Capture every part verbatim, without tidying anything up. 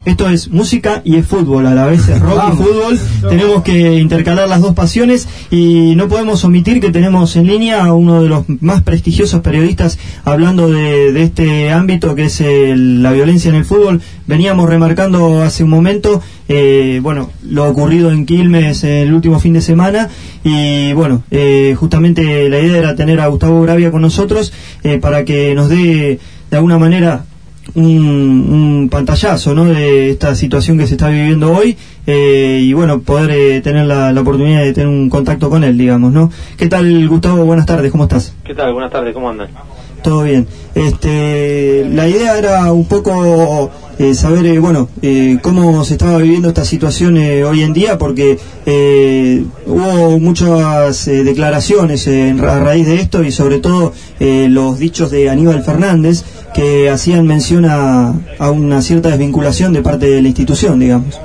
Esto es música y es fútbol, a la vez es rock y fútbol. Tenemos que intercalar las dos pasiones y no podemos omitir que tenemos en línea a uno de los más prestigiosos periodistas hablando de, de este ámbito que es el, la violencia en el fútbol. Veníamos remarcando hace un momento eh, bueno, lo ocurrido en Quilmes el último fin de semana y bueno, eh, justamente la idea era tener a Gustavo Gravia con nosotros eh, para que nos dé de alguna manera Un, un pantallazo, ¿no?, de esta situación que se está viviendo hoy eh, y bueno, poder eh, tener la, la oportunidad de tener un contacto con él, digamos, ¿no? ¿Qué tal, Gustavo? Buenas tardes, ¿cómo estás? ¿Qué tal? Buenas tardes, ¿cómo andan? Todo bien. Este, la idea era un poco eh, saber, eh, bueno, eh, cómo se estaba viviendo esta situación eh, hoy en día, porque eh, hubo muchas eh, declaraciones eh, a raíz de esto y sobre todo eh, los dichos de Aníbal Fernández que hacían mención a, a una cierta desvinculación de parte de la institución, digamos.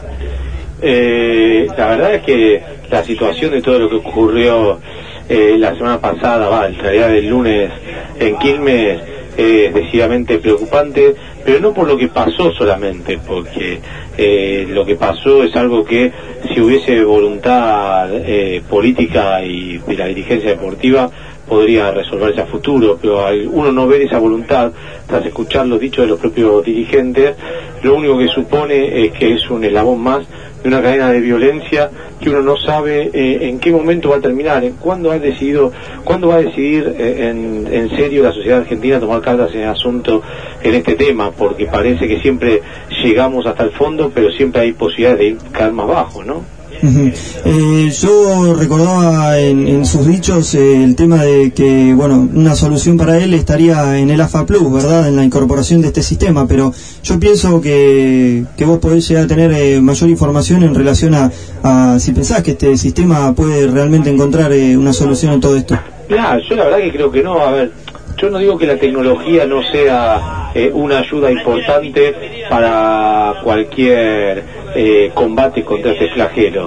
Eh, la verdad es que la situación de todo lo que ocurrió eh, la semana pasada, va, en realidad el lunes en Quilmes, eh, es decididamente preocupante, pero no por lo que pasó solamente, porque eh, lo que pasó es algo que si hubiese voluntad eh, política y de la dirigencia deportiva podría resolverse a futuro, pero al uno no ver esa voluntad tras escuchar los dichos de los propios dirigentes, lo único que supone es que es un eslabón más de una cadena de violencia que uno no sabe eh, en qué momento va a terminar, en cuándo ha decidido, cuándo va a decidir eh, en, en serio la sociedad argentina tomar cartas en el asunto en este tema, porque parece que siempre llegamos hasta el fondo, pero siempre hay posibilidades de ir caer más bajo, ¿no? Uh-huh. Eh, yo recordaba en, en sus dichos eh, el tema de que, bueno, una solución para él estaría en el A F A Plus, ¿verdad?, en la incorporación de este sistema, pero yo pienso que, que vos podés llegar a tener eh, mayor información en relación a, a si pensás que este sistema puede realmente encontrar eh, una solución en todo esto. Claro, yo la verdad que creo que no. A ver, yo no digo que la tecnología no sea eh, una ayuda importante para cualquier eh, combate contra este flagelo,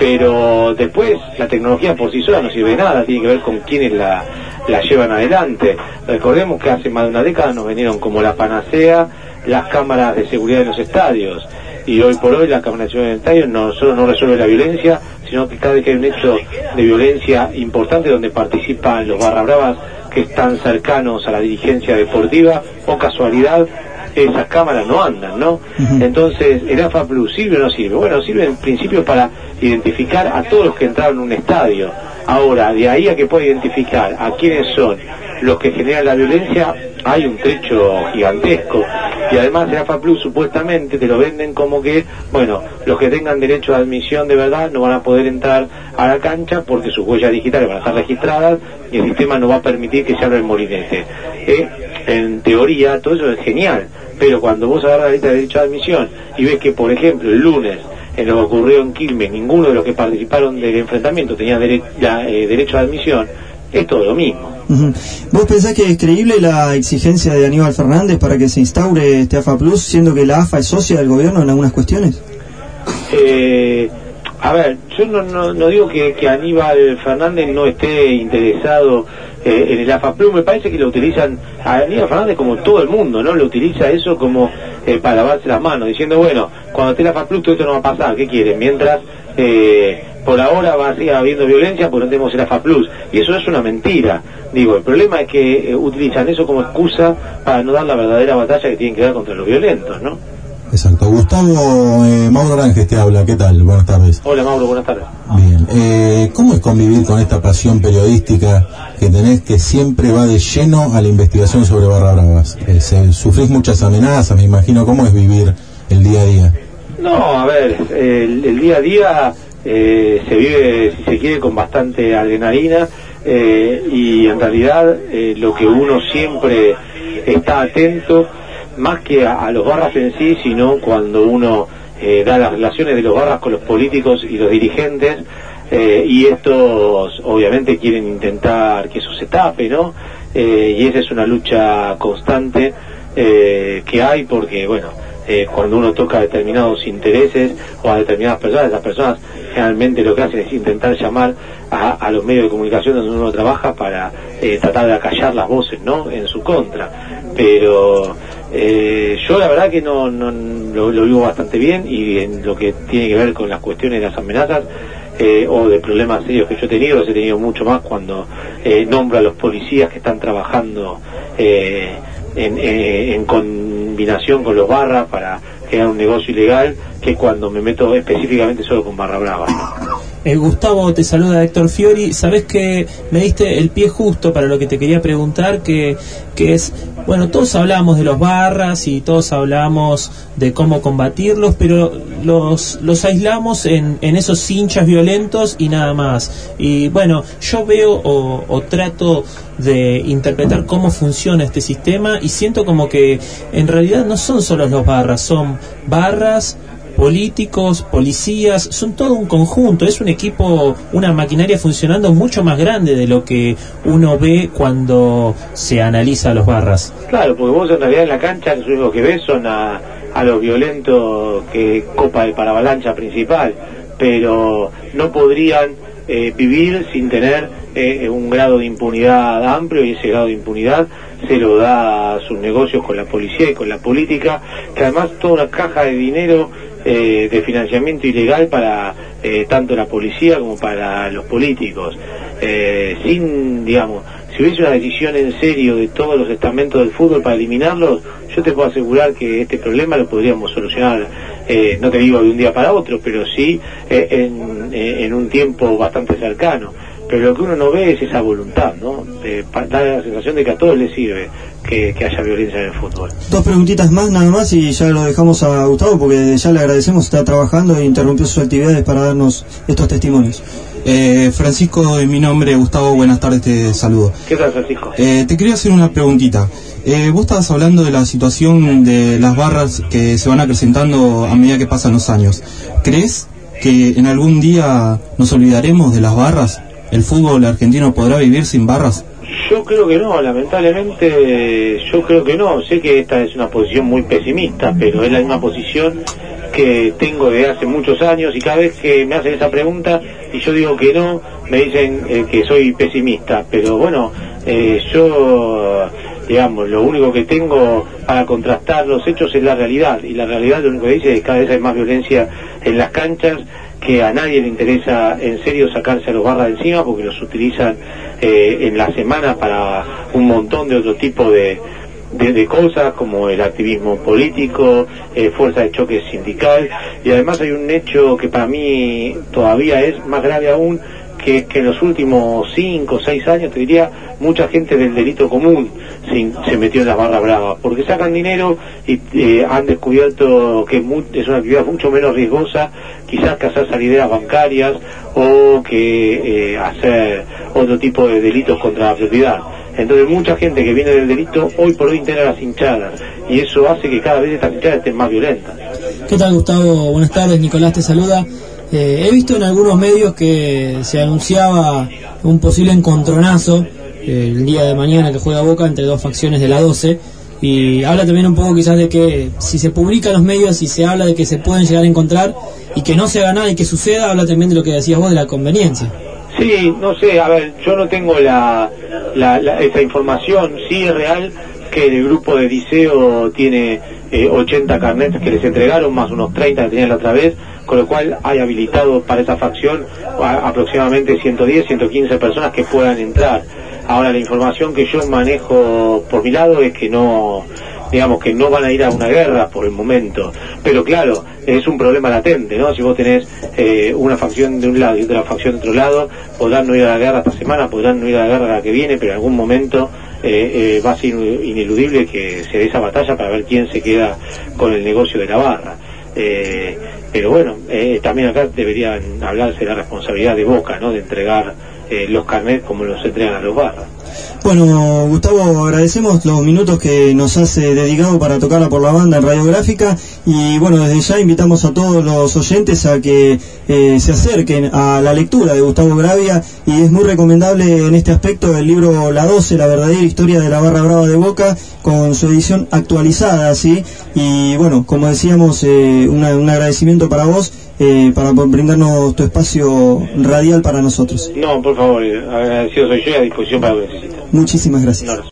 pero después la tecnología por sí sola no sirve de nada, tiene que ver con quienes la, la llevan adelante. Recordemos que hace más de una década nos vinieron como la panacea las cámaras de seguridad en los estadios, y hoy por hoy la cámara de seguridad en el estadio no solo no resuelve la violencia, sino que cada vez que hay un hecho de violencia importante donde participan los barra bravas que están cercanos a la dirigencia deportiva, o casualidad, esas cámaras no andan, ¿no? Uh-huh. Entonces, ¿el A F A Plus sirve o no sirve? Bueno, sirve en principio para identificar a todos los que entraron en un estadio. Ahora, de ahí a que pueda identificar a quiénes son los que generan la violencia, hay un trecho gigantesco. Y además el A F A Plus supuestamente te lo venden como que, bueno, los que tengan derecho a admisión de verdad no van a poder entrar a la cancha porque sus huellas digitales van a estar registradas y el sistema no va a permitir que se abra el molinete. Eh, en teoría todo eso es genial, pero cuando vos agarras la lista de derecho a admisión y ves que, por ejemplo, el lunes, en lo que ocurrió en Quilmes, ninguno de los que participaron del enfrentamiento tenía dere- la, eh, derecho a admisión, es todo lo mismo. Uh-huh. ¿Vos pensás que es creíble la exigencia de Aníbal Fernández para que se instaure este A F A Plus, siendo que la A F A es socia del gobierno en algunas cuestiones? Eh, a ver, yo no, no, no digo que, que Aníbal Fernández no esté interesado eh, en el A F A Plus. Me parece que lo utilizan a Aníbal Fernández como todo el mundo, ¿no? Lo utiliza eso como eh, para lavarse las manos, diciendo, bueno, cuando esté el A F A Plus todo esto no va a pasar, ¿qué quieren? Mientras eh, por ahora va a seguir habiendo violencia, pues no tenemos el A F A Plus, y eso es una mentira. Digo, el problema es que eh, utilizan eso como excusa para no dar la verdadera batalla que tienen que dar contra los violentos, ¿no? Exacto. Gustavo, eh, Mauro Aranjes te habla, ¿qué tal? Buenas tardes. Hola Mauro, buenas tardes. Bien, eh, ¿cómo es convivir con esta pasión periodística que tenés, que siempre va de lleno a la investigación sobre barra bravas? Eh, se, sufrís muchas amenazas, me imagino. ¿Cómo es vivir el día a día? No, a ver, el, el día a día eh, se vive, si se quiere, con bastante adrenalina, eh, y en realidad eh, lo que uno siempre está atento, más que a, a los barras en sí, sino cuando uno eh, da las relaciones de los barras con los políticos y los dirigentes, eh, y estos obviamente quieren intentar que eso se tape, ¿no? Eh, y esa es una lucha constante eh, que hay, porque, bueno, eh, cuando uno toca a determinados intereses o a determinadas personas, esas personas generalmente lo que hacen es intentar llamar a, a los medios de comunicación donde uno trabaja para eh, tratar de acallar las voces, ¿no?, en su contra. Pero Eh, yo la verdad que no, no lo, lo vivo bastante bien, y en lo que tiene que ver con las cuestiones de las amenazas eh, o de problemas serios que yo he tenido, los he tenido mucho más cuando eh, nombro a los policías que están trabajando eh, en, en, en combinación con los barras para crear un negocio ilegal, que cuando me meto específicamente solo con barra brava. Eh, Gustavo, te saluda Héctor Fiori. Sabés que me diste el pie justo para lo que te quería preguntar, que, que es, bueno, todos hablamos de los barras y todos hablamos de cómo combatirlos, pero los, los aislamos en, en esos hinchas violentos y nada más. Y bueno, yo veo o, o trato de interpretar cómo funciona este sistema y siento como que en realidad no son solo los barras, son barras, políticos, policías, son todo un conjunto, es un equipo, una maquinaria funcionando mucho más grande de lo que uno ve cuando se analiza a los barras. Claro, porque vos en realidad en la cancha los únicos que ves son a, a los violentos que copa el paravalancha principal, pero no podrían eh, vivir sin tener eh, un grado de impunidad amplio, y ese grado de impunidad se lo da a sus negocios con la policía y con la política, que además toda una caja de dinero Eh, de financiamiento ilegal para eh, tanto la policía como para los políticos, eh, sin, digamos, si hubiese una decisión en serio de todos los estamentos del fútbol para eliminarlos, yo te puedo asegurar que este problema lo podríamos solucionar, eh, no te digo de un día para otro, pero sí eh, en, eh, en un tiempo bastante cercano. Pero lo que uno no ve es esa voluntad, ¿no? Eh, da la sensación de que a todos les sirve que, que haya violencia en el fútbol. Dos preguntitas más, nada más, y ya lo dejamos a Gustavo, porque ya le agradecemos, está trabajando e interrumpió sus actividades para darnos estos testimonios. Eh, Francisco, en mi nombre, Gustavo, buenas tardes, te saludo. ¿Qué tal, Francisco? Eh, te quería hacer una preguntita. Eh, vos estabas hablando de la situación de las barras que se van acrecentando a medida que pasan los años. ¿Crees que en algún día nos olvidaremos de las barras? ¿El fútbol argentino podrá vivir sin barras? Yo creo que no, lamentablemente yo creo que no. Sé que esta es una posición muy pesimista, pero es la misma posición que tengo desde hace muchos años, y cada vez que me hacen esa pregunta y yo digo que no, me dicen eh, que soy pesimista. Pero bueno, eh, yo, digamos, lo único que tengo para contrastar los hechos es la realidad, y la realidad lo único que dice es que cada vez hay más violencia en las canchas, que a nadie le interesa en serio sacarse a los barras de encima, porque los utilizan eh, en la semana para un montón de otro tipo de, de, de cosas, como el activismo político, eh, fuerza de choque sindical, y además hay un hecho que para mí todavía es más grave aún, que es que en los últimos cinco o seis años, te diría, mucha gente del delito común se, se metió en las barras bravas, porque sacan dinero y eh, han descubierto que es, muy, es una actividad mucho menos riesgosa, quizás que hacer salideras bancarias o que eh, hacer otro tipo de delitos contra la propiedad. Entonces mucha gente que viene del delito hoy por hoy integra las hinchadas, y eso hace que cada vez estas hinchadas estén más violentas. ¿Qué tal, Gustavo? Buenas tardes, Nicolás te saluda. Eh, he visto en algunos medios que se anunciaba un posible encontronazo eh, el día de mañana que juega Boca entre dos facciones de la doce, y habla también un poco quizás de que si se publica en los medios y se habla de que se pueden llegar a encontrar y que no se haga nada y que suceda, habla también de lo que decías vos de la conveniencia. Sí, no sé, a ver, yo no tengo la, la, la esa información. Sí es real que el grupo de Liceo tiene eh, ochenta carnets que les entregaron, más unos treinta que tenían la otra vez, con lo cual hay habilitado para esa facción a, aproximadamente ciento diez, ciento quince personas que puedan entrar. Ahora, la información que yo manejo por mi lado es que no, digamos que no van a ir a una guerra por el momento, pero claro, es un problema latente, ¿no? Si vos tenés eh, una facción de un lado y otra facción de otro lado, podrán no ir a la guerra esta semana, podrán no ir a la guerra la que viene, pero en algún momento eh, eh, va a ser ineludible que se dé esa batalla para ver quién se queda con el negocio de la barra. Eh, pero bueno, eh, también acá deberían hablarse de la responsabilidad de Boca, ¿no? De entregar eh, los carnets como los entregan a los barras. Bueno, Gustavo, agradecemos los minutos que nos has eh, dedicado para tocarla por la banda en Radiográfica, y bueno, desde ya invitamos a todos los oyentes a que eh, se acerquen a la lectura de Gustavo Gravia, y es muy recomendable en este aspecto el libro La doce, la verdadera historia de la barra brava de Boca, con su edición actualizada, ¿sí? Y bueno, como decíamos, eh, una, un agradecimiento para vos, eh, para brindarnos tu espacio radial para nosotros. No, por favor, agradecido soy yo y a disposición para lo que necesiten. Muchísimas gracias.